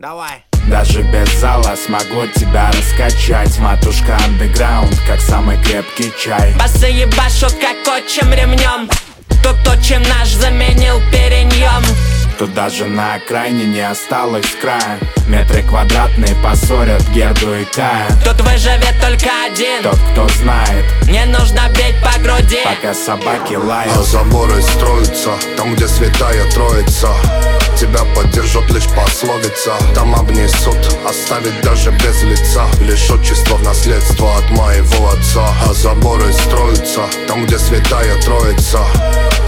Давай. Даже без зала смогу тебя раскачать. Матушка андеграунд, как самый крепкий чай. Басы ебашут как отчим ремнем. Тут отчим наш заменил переньем. Тут даже на окраине не осталось края. Метры квадратные поссорят Герду и Кая. Тут выживет только один, тот, кто знает. Не нужно бить по груди, пока собаки лают. А заборы строятся там, где святая троица. Тебя поддержат лишь пословица. Там обнесут, оставить даже без лица. Лишь отчество в наследство от моего отца. А заборы строятся там, где святая троица.